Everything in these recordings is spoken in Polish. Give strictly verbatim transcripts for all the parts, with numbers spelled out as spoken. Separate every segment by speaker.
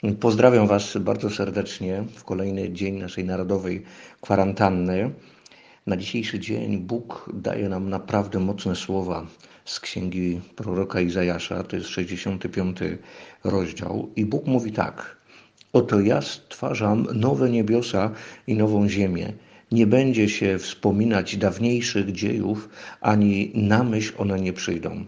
Speaker 1: Pozdrawiam Was bardzo serdecznie w kolejny dzień naszej narodowej kwarantanny. Na dzisiejszy dzień Bóg daje nam naprawdę mocne słowa z księgi proroka Izajasza, to jest sześćdziesiąty piąty rozdział. I Bóg mówi tak: oto ja stwarzam nowe niebiosa i nową ziemię. Nie będzie się wspominać dawniejszych dziejów, ani na myśl one nie przyjdą.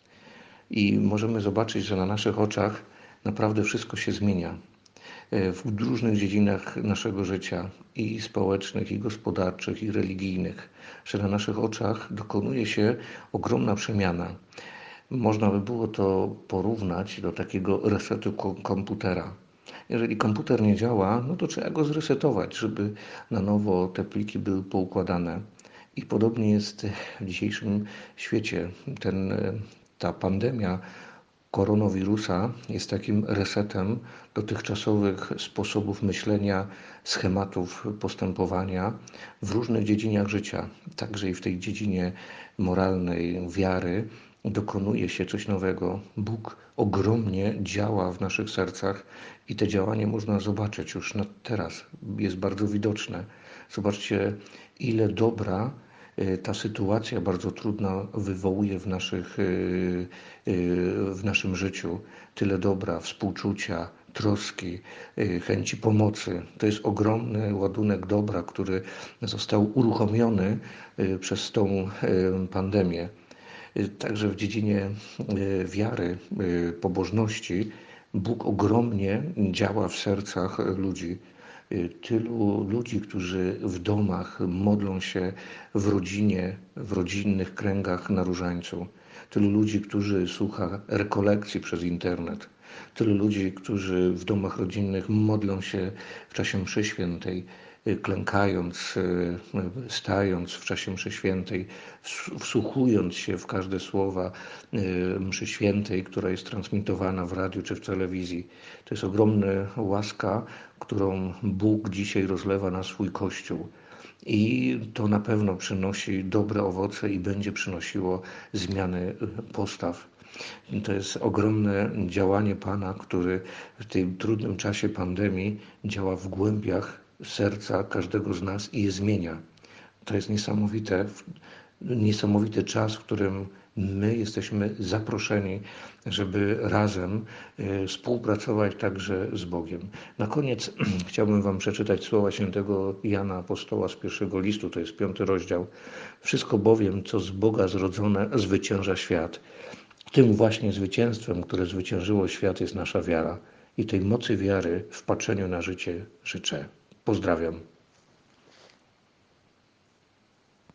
Speaker 1: I możemy zobaczyć, że na naszych oczach naprawdę wszystko się zmienia w różnych dziedzinach naszego życia, i społecznych, i gospodarczych, i religijnych, że na naszych oczach dokonuje się ogromna przemiana. Można by było to porównać do takiego resetu komputera. Jeżeli komputer nie działa, no to trzeba go zresetować, żeby na nowo te pliki były poukładane. I podobnie jest w dzisiejszym świecie. Ten, ta pandemia koronawirusa jest takim resetem dotychczasowych sposobów myślenia, schematów postępowania w różnych dziedzinach życia. Także i w tej dziedzinie moralnej, wiary dokonuje się coś nowego. Bóg ogromnie działa w naszych sercach i te działanie można zobaczyć już teraz. Jest bardzo widoczne. Zobaczcie, ile dobra ta sytuacja bardzo trudna wywołuje w, naszych, w naszym życiu. Tyle dobra, współczucia, troski, chęci pomocy. To jest ogromny ładunek dobra, który został uruchomiony przez tą pandemię. Także w dziedzinie wiary, pobożności Bóg ogromnie działa w sercach ludzi. Tylu ludzi, którzy w domach modlą się w rodzinie, w rodzinnych kręgach na różańcu. Tylu ludzi, którzy słucha rekolekcji przez internet. Tylu ludzi, którzy w domach rodzinnych modlą się w czasie mszy świętej, klękając, stając w czasie mszy świętej, wsłuchując się w każde słowa mszy świętej, która jest transmitowana w radiu czy w telewizji. To jest ogromna łaska, którą Bóg dzisiaj rozlewa na swój Kościół. I to na pewno przynosi dobre owoce i będzie przynosiło zmiany postaw. I to jest ogromne działanie Pana, który w tym trudnym czasie pandemii działa w głębiach serca każdego z nas i je zmienia. To jest niesamowite, niesamowity czas, w którym my jesteśmy zaproszeni, żeby razem współpracować także z Bogiem. Na koniec chciałbym Wam przeczytać słowa świętego Jana Apostoła z pierwszego listu, to jest piąty rozdział. Wszystko bowiem, co z Boga zrodzone, zwycięża świat. Tym właśnie zwycięstwem, które zwyciężyło świat, jest nasza wiara. I tej mocy wiary w patrzeniu na życie życzę. Pozdrawiam.